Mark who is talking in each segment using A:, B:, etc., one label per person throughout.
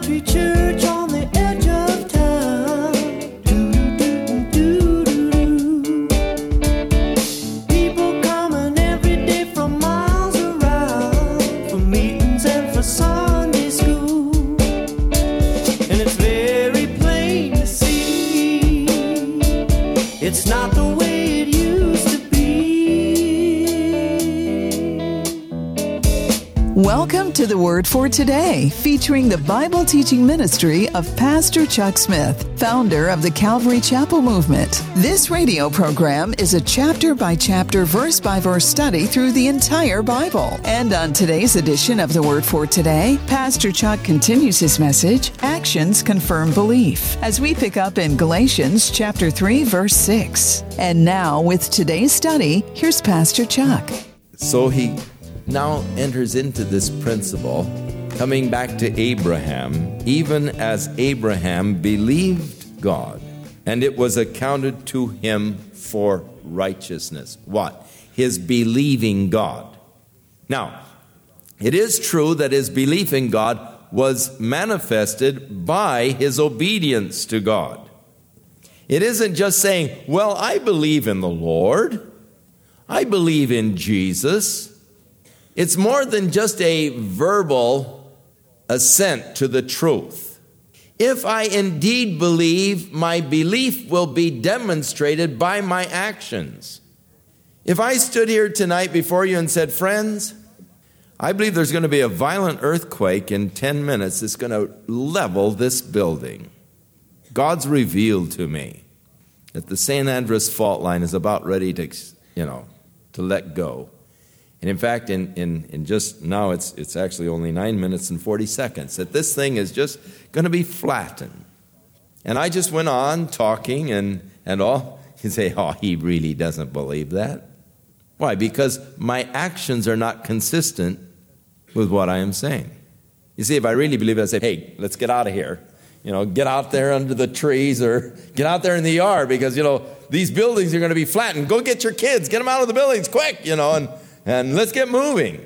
A: country church on the edge of town. People coming every day from miles around for meetings and for Sunday school. And it's very plain to see it's not the way it used to be.
B: Welcome to the Word for Today, featuring the Bible teaching ministry of Pastor Chuck Smith, founder of the Calvary Chapel Movement. This radio program is a chapter-by-chapter, verse-by-verse study through the entire Bible. And on today's edition of the Word for Today, Pastor Chuck continues his message, Actions Confirm Belief, as we pick up in Galatians chapter 3, verse 6. And now, with today's study, here's Pastor Chuck.
C: So he now enters into this principle, coming back to Abraham, even as Abraham believed God, and it was accounted to him for righteousness. What? His believing God. Now, it is true that his belief in God was manifested by his obedience to God. It isn't just saying, well, I believe in the Lord, I believe in Jesus. It's more than just a verbal assent to the truth. If I indeed believe, my belief will be demonstrated by my actions. If I stood here tonight before you and said, friends, I believe there's going to be a violent earthquake in 10 minutes that's going to level this building. God's revealed to me that the St. Andreas fault line is about ready to let go. And in fact, in just now, it's actually only 9 minutes and 40 seconds, that this thing is just going to be flattened. And I just went on talking and all. You say, oh, he really doesn't believe that. Why? Because my actions are not consistent with what I am saying. You see, if I really believe it, I say, hey, let's get out of here. Get out there under the trees or get out there in the yard because, these buildings are going to be flattened. Go get your kids. Get them out of the buildings quick, and let's get moving.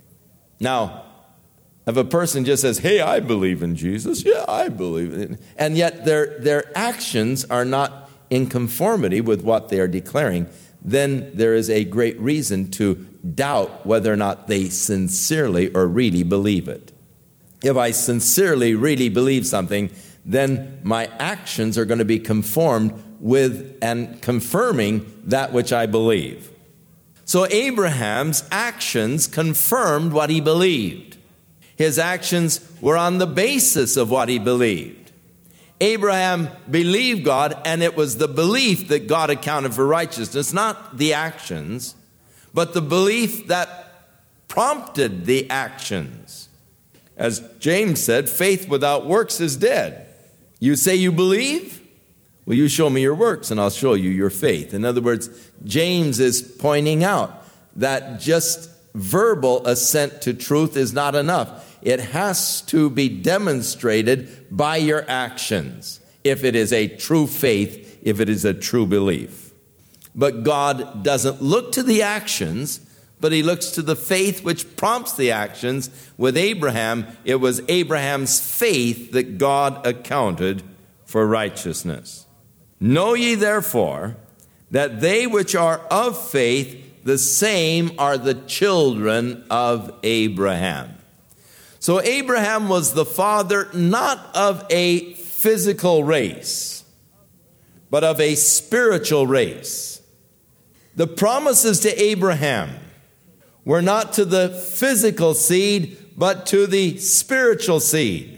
C: Now, if a person just says, hey, I believe in Jesus, yeah, I believe in it, and yet their actions are not in conformity with what they are declaring, then there is a great reason to doubt whether or not they sincerely or really believe it. If I sincerely really believe something, then my actions are going to be conformed with and confirming that which I believe. So Abraham's actions confirmed what he believed. His actions were on the basis of what he believed. Abraham believed God, and it was the belief that God accounted for righteousness, not the actions, but the belief that prompted the actions. As James said, faith without works is dead. You say you believe? Well, you show me your works, and I'll show you your faith. In other words, James is pointing out that just verbal assent to truth is not enough. It has to be demonstrated by your actions, if it is a true faith, if it is a true belief. But God doesn't look to the actions, but he looks to the faith which prompts the actions. With Abraham, it was Abraham's faith that God accounted for righteousness. Know ye therefore that they which are of faith, the same are the children of Abraham. So Abraham was the father not of a physical race, but of a spiritual race. The promises to Abraham were not to the physical seed, but to the spiritual seed.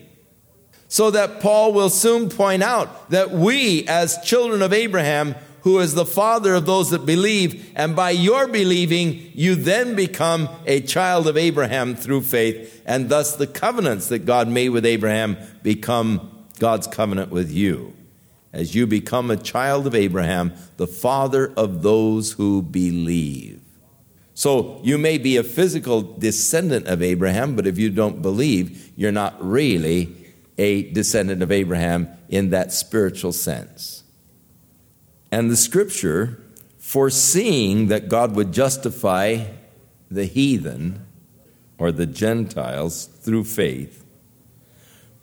C: So that Paul will soon point out that we, as children of Abraham, who is the father of those that believe, and by your believing, you then become a child of Abraham through faith, and thus the covenants that God made with Abraham become God's covenant with you. As you become a child of Abraham, the father of those who believe. So you may be a physical descendant of Abraham, but if you don't believe, you're not really a descendant of Abraham in that spiritual sense. And the scripture, foreseeing that God would justify the heathen or the Gentiles through faith,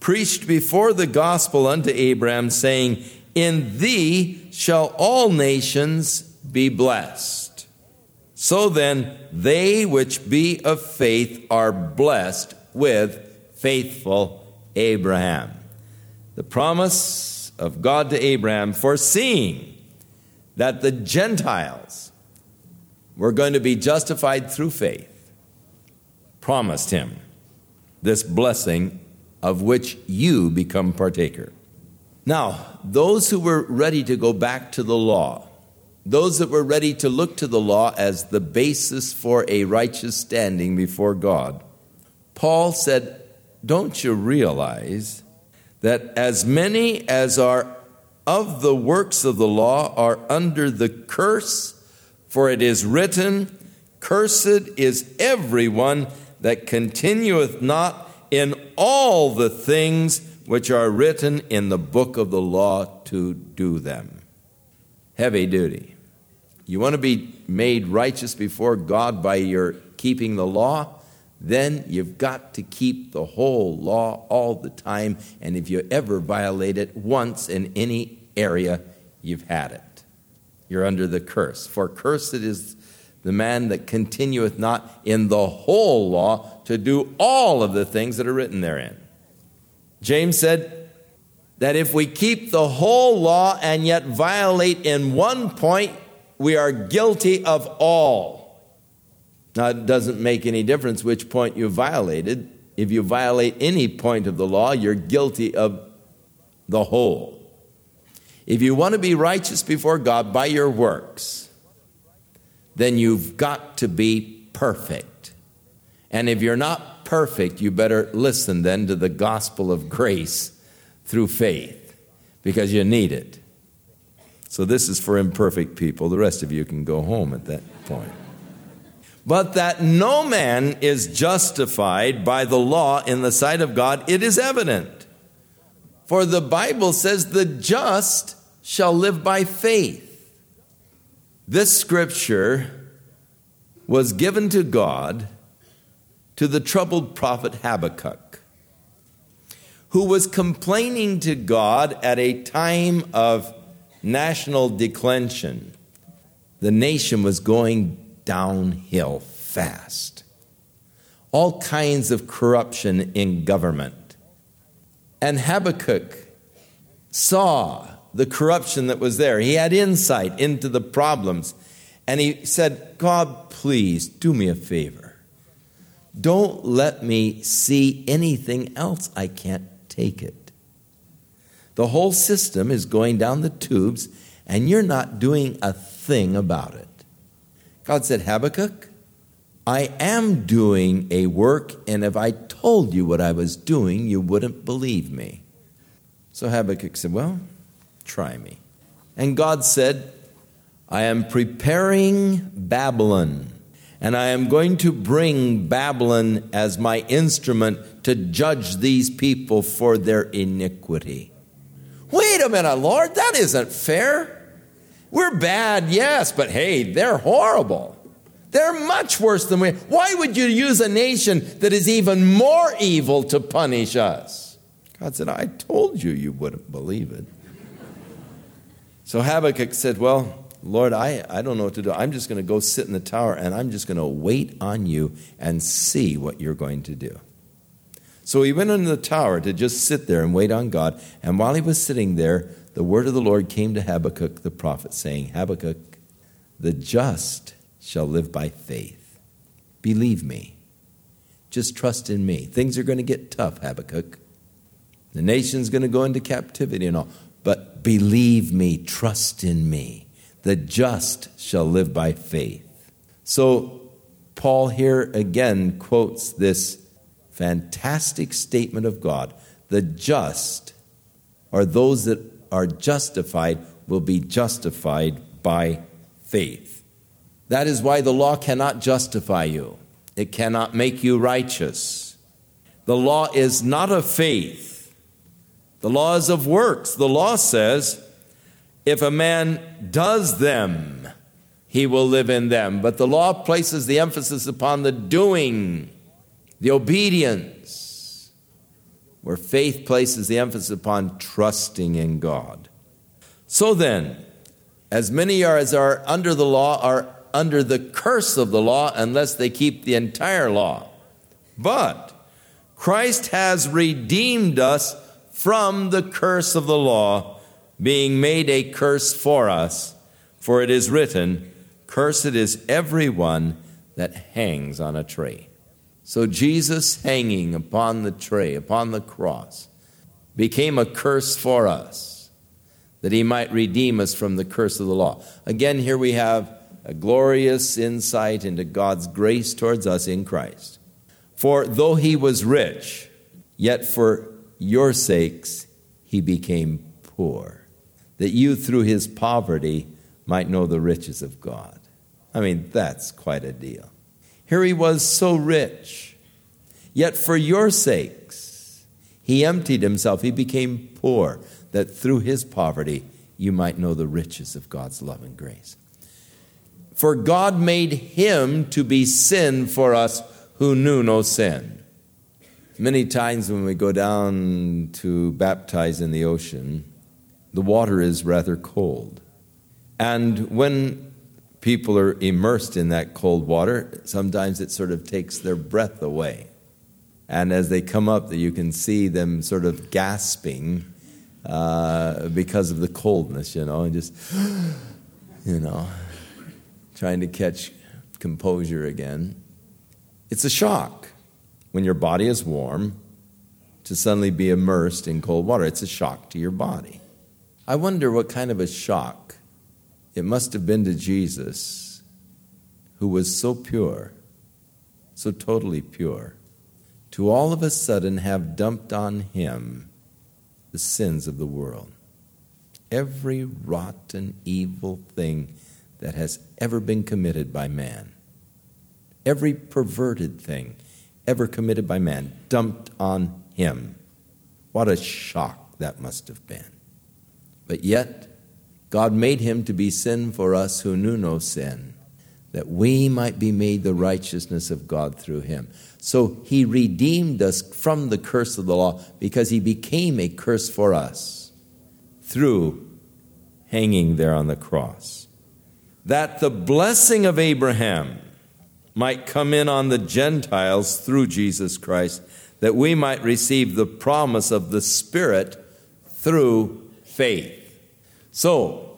C: preached before the gospel unto Abraham, saying, In thee shall all nations be blessed. So then, they which be of faith are blessed with faithful Abraham. The promise of God to Abraham, foreseeing that the Gentiles were going to be justified through faith, promised him this blessing of which you become partaker. Now, those who were ready to go back to the law, those that were ready to look to the law as the basis for a righteous standing before God, Paul said, don't you realize that as many as are of the works of the law are under the curse? For it is written, Cursed is everyone that continueth not in all the things which are written in the book of the law to do them. Heavy duty. You want to be made righteous before God by your keeping the law? Then you've got to keep the whole law all the time. And if you ever violate it once in any area, you've had it. You're under the curse. For cursed is the man that continueth not in the whole law to do all of the things that are written therein. James said that if we keep the whole law and yet violate in one point, we are guilty of all. Now, it doesn't make any difference which point you violated. If you violate any point of the law, you're guilty of the whole. If you want to be righteous before God by your works, then you've got to be perfect. And if you're not perfect, you better listen then to the gospel of grace through faith, because you need it. So this is for imperfect people. The rest of you can go home at that point. But that no man is justified by the law in the sight of God, it is evident. For the Bible says the just shall live by faith. This scripture was given to God to the troubled prophet Habakkuk, who was complaining to God at a time of national declension. The nation was going downhill fast. All kinds of corruption in government. And Habakkuk saw the corruption that was there. He had insight into the problems. And he said, God, please do me a favor. Don't let me see anything else. I can't take it. The whole system is going down the tubes, and you're not doing a thing about it. God said, Habakkuk, I am doing a work, and if I told you what I was doing, you wouldn't believe me. So Habakkuk said, well, try me. And God said, I am preparing Babylon, and I am going to bring Babylon as my instrument to judge these people for their iniquity. Wait a minute, Lord, that isn't fair. We're bad, yes, but hey, they're horrible. They're much worse than we. Why would you use a nation that is even more evil to punish us? God said, I told you you wouldn't believe it. So Habakkuk said, well, Lord, I don't know what to do. I'm just going to go sit in the tower, and I'm just going to wait on you and see what you're going to do. So he went into the tower to just sit there and wait on God. And while he was sitting there, the word of the Lord came to Habakkuk the prophet, saying, Habakkuk, the just shall live by faith. Believe me. Just trust in me. Things are going to get tough, Habakkuk. The nation's going to go into captivity and all. But believe me, trust in me. The just shall live by faith. So Paul here again quotes this fantastic statement of God. The just, or those that are justified, will be justified by faith. That is why the law cannot justify you. It cannot make you righteous. The law is not of faith. The law is of works. The law says, if a man does them, he will live in them. But the law places the emphasis upon the doing, the obedience. where faith places the emphasis upon trusting in God. So then, as many as are under the law are under the curse of the law unless they keep the entire law. But Christ has redeemed us from the curse of the law, being made a curse for us. For it is written, "Cursed is everyone that hangs on a tree." So Jesus hanging upon the tree, upon the cross, became a curse for us, that he might redeem us from the curse of the law. Again, here we have a glorious insight into God's grace towards us in Christ. For though he was rich, yet for your sakes he became poor, that you through his poverty might know the riches of God. I mean, that's quite a deal. Here he was so rich, yet for your sakes he emptied himself, he became poor, that through his poverty you might know the riches of God's love and grace. For God made him to be sin for us who knew no sin. Many times when we go down to baptize in the ocean, the water is rather cold. And when people are immersed in that cold water, sometimes it sort of takes their breath away. And as they come up, you can see them sort of gasping because of the coldness, and just, trying to catch composure again. It's a shock when your body is warm to suddenly be immersed in cold water. It's a shock to your body. I wonder what kind of a shock it must have been to Jesus, who was so pure, so totally pure, to all of a sudden have dumped on him the sins of the world. Every rotten, evil thing that has ever been committed by man, every perverted thing ever committed by man, dumped on him. What a shock that must have been. But yet, God made him to be sin for us who knew no sin, that we might be made the righteousness of God through him. So he redeemed us from the curse of the law because he became a curse for us through hanging there on the cross. That the blessing of Abraham might come in on the Gentiles through Jesus Christ, that we might receive the promise of the Spirit through faith. So,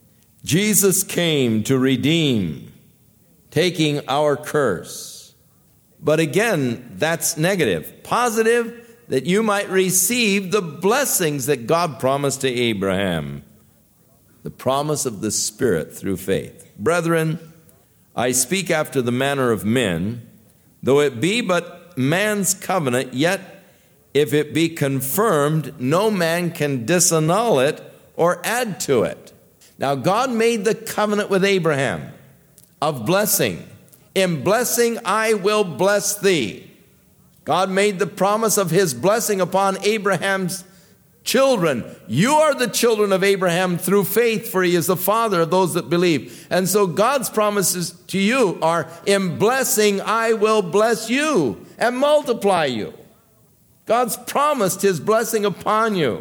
C: Jesus came to redeem, taking our curse. But again, that's negative. Positive, that you might receive the blessings that God promised to Abraham. The promise of the Spirit through faith. Brethren, I speak after the manner of men, though it be but man's covenant, yet if it be confirmed, no man can disannul it or add to it. Now God made the covenant with Abraham of blessing. In blessing I will bless thee. God made the promise of his blessing upon Abraham's children. You are the children of Abraham through faith, for he is the father of those that believe. And so God's promises to you are, in blessing I will bless you and multiply you. God's promised his blessing upon you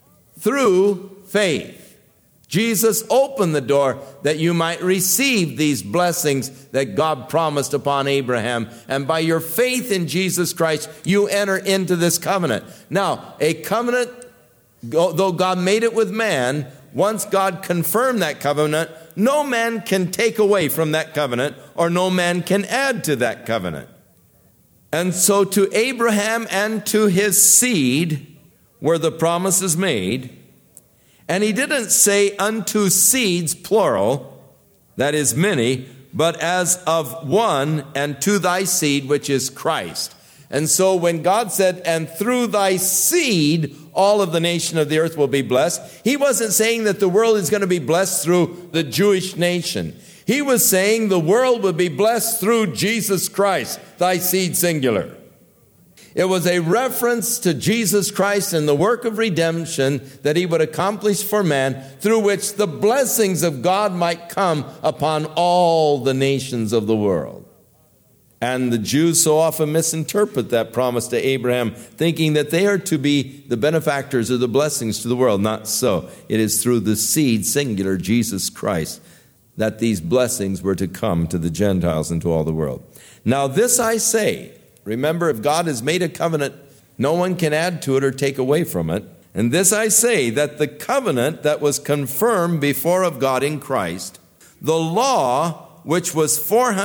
C: through faith. Jesus opened the door that you might receive these blessings that God promised upon Abraham. And by your faith in Jesus Christ, you enter into this covenant. Now, a covenant, though God made it with man, once God confirmed that covenant, no man can take away from that covenant, or no man can add to that covenant. And so to Abraham and to his seed were the promises made. And he didn't say unto seeds, plural, that is many, but as of one, and to thy seed, which is Christ. And so when God said, and through thy seed, all of the nation of the earth will be blessed, he wasn't saying that the world is going to be blessed through the Jewish nation. He was saying the world would be blessed through Jesus Christ, thy seed singular. It was a reference to Jesus Christ and the work of redemption that he would accomplish for man, through which the blessings of God might come upon all the nations of the world. And the Jews so often misinterpret that promise to Abraham, thinking that they are to be the benefactors of the blessings to the world. Not so. It is through the seed, singular, Jesus Christ, that these blessings were to come to the Gentiles and to all the world. Now this I say, remember, if God has made a covenant, no one can add to it or take away from it. And this I say, that the covenant that was confirmed before of God in Christ, the law, which was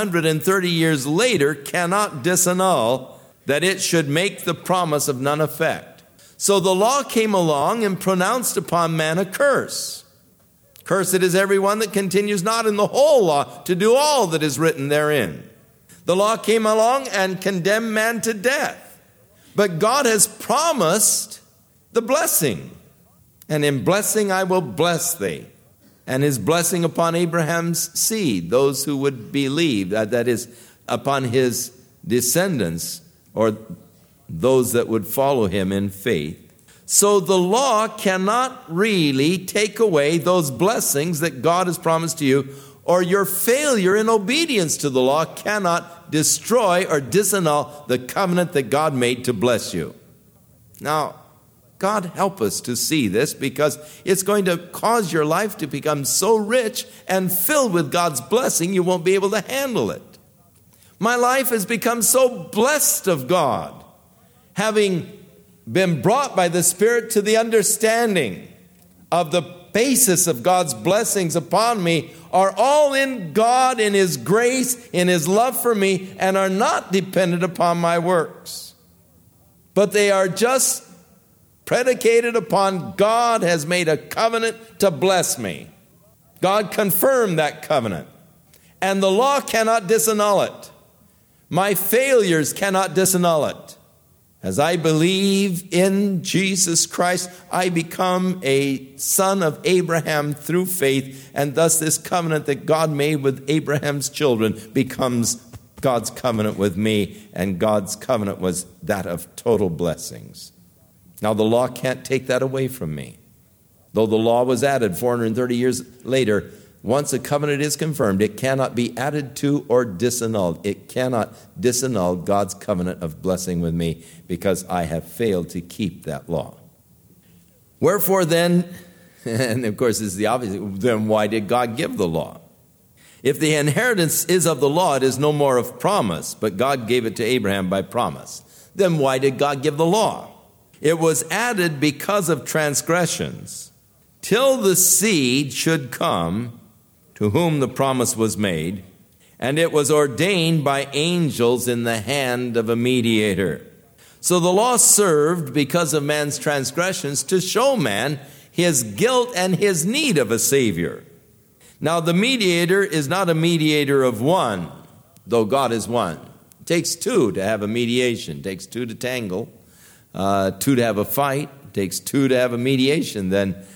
C: 430 years later, cannot disannul, that it should make the promise of none effect. So the law came along and pronounced upon man a curse. Cursed is everyone that continues not in the whole law to do all that is written therein. The law came along and condemned man to death. But God has promised the blessing. And in blessing I will bless thee. And his blessing upon Abraham's seed, those who would believe, that is, upon his descendants, or those that would follow him in faith. So the law cannot really take away those blessings that God has promised to you, or your failure in obedience to the law cannot destroy or disannul the covenant that God made to bless you. Now, God help us to see this, because it's going to cause your life to become so rich and filled with God's blessing you won't be able to handle it. My life has become so blessed of God, having been brought by the Spirit to the understanding of the basis of God's blessings upon me are all in God, in his grace, in his love for me, and are not dependent upon my works. But they are just predicated upon God has made a covenant to bless me. God confirmed that covenant. And the law cannot disannul it. My failures cannot disannul it. As I believe in Jesus Christ, I become a son of Abraham through faith, and thus this covenant that God made with Abraham's children becomes God's covenant with me, and God's covenant was that of total blessings. Now, the law can't take that away from me. Though the law was added 430 years later, once a covenant is confirmed, it cannot be added to or disannulled. It cannot disannul God's covenant of blessing with me, because I have failed to keep that law. Wherefore then, and of course this is the obvious, then why did God give the law? If the inheritance is of the law, it is no more of promise, but God gave it to Abraham by promise. Then why did God give the law? It was added because of transgressions, till the seed should come, to whom the promise was made, and it was ordained by angels in the hand of a mediator. So the law served, because of man's transgressions, to show man his guilt and his need of a Savior. Now the mediator is not a mediator of one, though God is one. It takes two to have a mediation. It takes two to tangle. Two to have a fight. It takes two to have a mediation.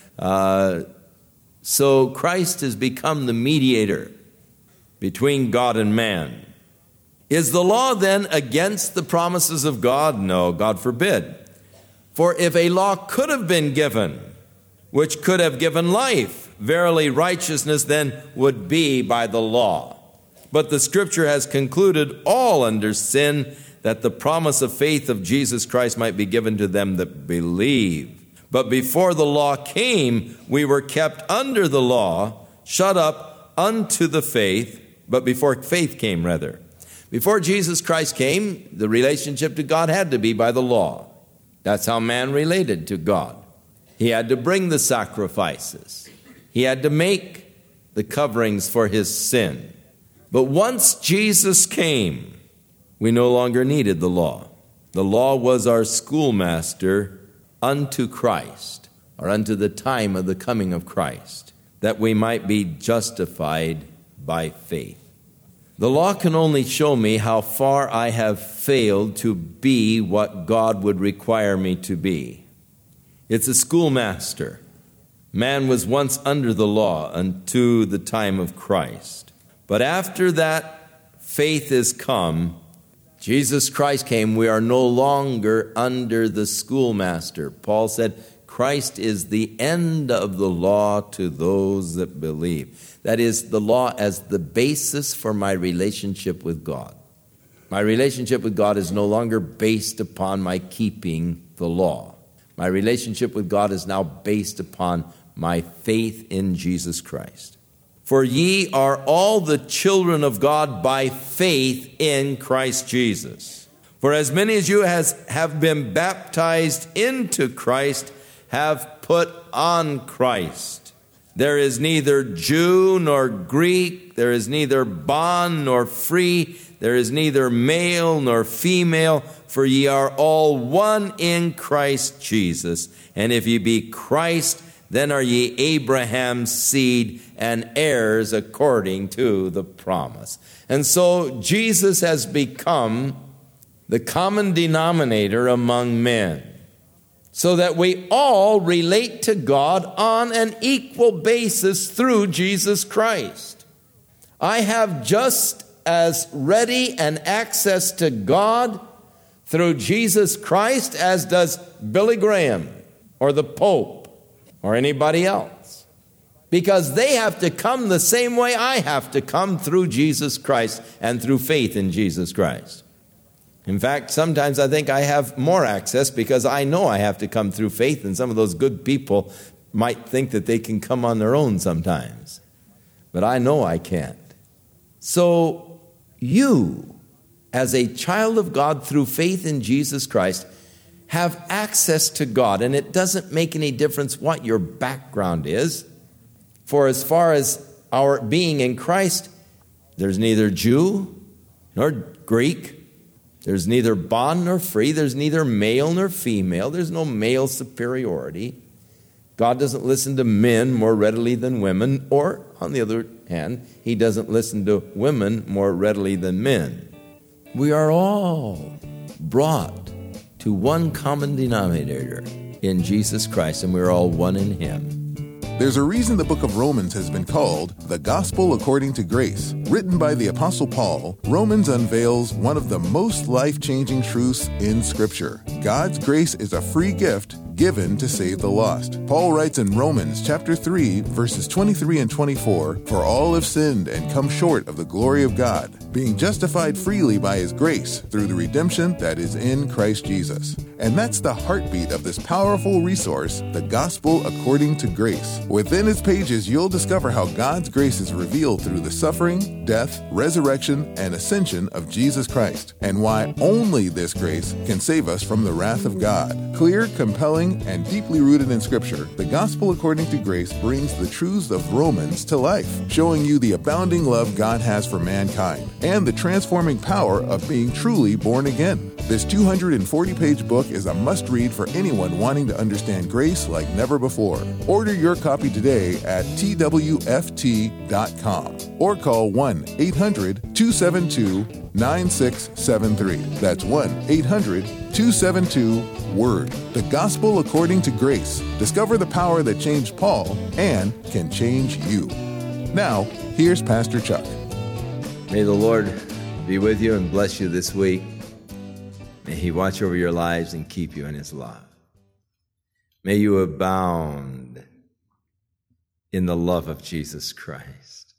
C: So Christ has become the mediator between God and man. Is the law then against the promises of God? No, God forbid. For if a law could have been given, which could have given life, verily righteousness then would be by the law. But the Scripture has concluded all under sin, that the promise of faith of Jesus Christ might be given to them that believe. But before the law came, we were kept under the law, shut up unto the faith, but before faith came, rather. Before Jesus Christ came, the relationship to God had to be by the law. That's how man related to God. He had to bring the sacrifices. He had to make the coverings for his sin. But once Jesus came, we no longer needed the law. The law was our schoolmaster unto Christ, or unto the time of the coming of Christ, that we might be justified by faith. The law can only show me how far I have failed to be what God would require me to be. It's a schoolmaster. Man was once under the law unto the time of Christ. But after that faith is come, Jesus Christ came, we are no longer under the schoolmaster. Paul said, Christ is the end of the law to those that believe. That is, the law as the basis for my relationship with God. My relationship with God is no longer based upon my keeping the law. My relationship with God is now based upon my faith in Jesus Christ. For ye are all the children of God by faith in Christ Jesus. For as many as you have been baptized into Christ have put on Christ. There is neither Jew nor Greek, there is neither bond nor free, there is neither male nor female, for ye are all one in Christ Jesus. And if ye be Christ, then are ye Abraham's seed and heirs according to the promise. And so Jesus has become the common denominator among men, so that we all relate to God on an equal basis through Jesus Christ. I have just as ready an access to God through Jesus Christ as does Billy Graham or the Pope or anybody else, because they have to come the same way I have to come, through Jesus Christ and through faith in Jesus Christ. In fact, sometimes I think I have more access because I know I have to come through faith, and some of those good people might think that they can come on their own sometimes. But I know I can't. So you, as a child of God through faith in Jesus Christ, have access to God, and it doesn't make any difference what your background is. For as far as our being in Christ, there's neither Jew nor Greek, there's neither bond nor free, there's neither male nor female, there's no male superiority. God doesn't listen to men more readily than women, or, on the other hand, He doesn't listen to women more readily than men. We are all brought to one common denominator in Jesus Christ, and we're all one in Him.
D: There's a reason the book of Romans has been called the Gospel According to Grace. Written by the Apostle Paul, Romans unveils one of the most life-changing truths in Scripture. God's grace is a free gift given to save the lost. Paul writes in Romans chapter 3, verses 23 and 24, "For all have sinned and come short of the glory of God, being justified freely by His grace through the redemption that is in Christ Jesus." And that's the heartbeat of this powerful resource, the Gospel According to Grace. Within its pages, you'll discover how God's grace is revealed through the suffering, death, resurrection, and ascension of Jesus Christ, and why only this grace can save us from the wrath of God. Clear, compelling, and deeply rooted in Scripture, the Gospel According to Grace brings the truths of Romans to life, showing you the abounding love God has for mankind and the transforming power of being truly born again. This 240-page book is a must-read for anyone wanting to understand grace like never before. Order your copy today at twft.com or call 1-800-272-9673. That's 1-800-272-WORD. The Gospel According to Grace. Discover the power that changed Paul and can change you. Now, here's Pastor Chuck.
C: May the Lord be with you and bless you this week. May He watch over your lives and keep you in His love. May you abound in the love of Jesus Christ.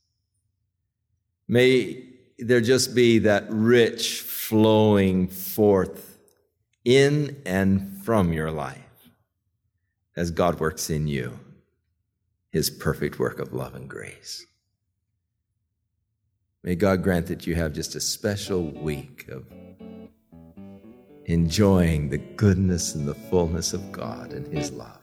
C: May there just be that rich flowing forth in and from your life as God works in you His perfect work of love and grace. May God grant that you have just a special week of enjoying the goodness and the fullness of God and His love.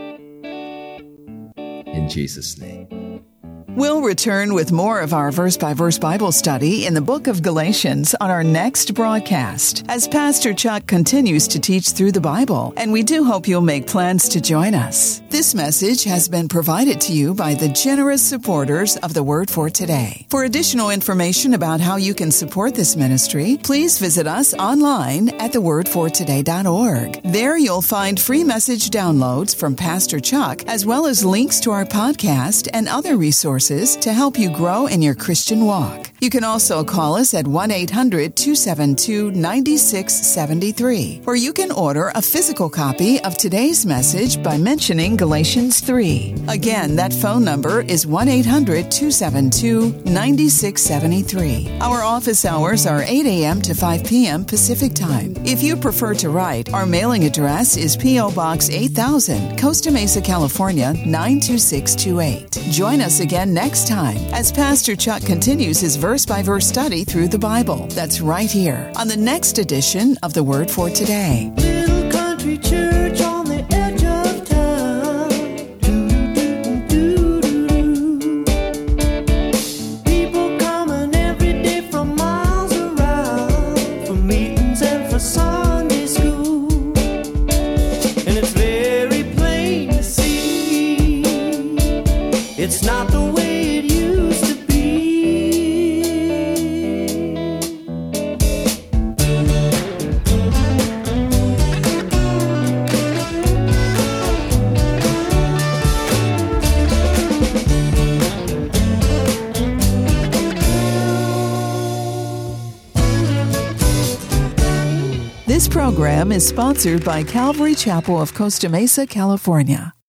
C: In Jesus' name.
B: We'll return with more of our verse-by-verse Bible study in the book of Galatians on our next broadcast as Pastor Chuck continues to teach through the Bible, and we do hope you'll make plans to join us. This message has been provided to you by the generous supporters of the Word for Today. For additional information about how you can support this ministry, please visit us online at thewordfortoday.org. There you'll find free message downloads from Pastor Chuck, as well as links to our podcast and other resources to help you grow in your Christian walk. You can also call us at 1-800-272-9673, or you can order a physical copy of today's message by mentioning Galatians 3. Again, that phone number is 1-800-272-9673. Our office hours are 8 a.m. to 5 p.m. Pacific Time. If you prefer to write, our mailing address is P.O. Box 8000, Costa Mesa, California, 92628. Join us again next time as Pastor Chuck continues his verse-by-verse study through the Bible. That's right here on the next edition of The Word for Today.
A: Little country church on the edge of town. Do-do-do-do-do-do. People coming every day from miles around for meetings and for Sunday school. And it's very plain to see it's not the way it used to be.
B: This program is sponsored by Calvary Chapel of Costa Mesa, California.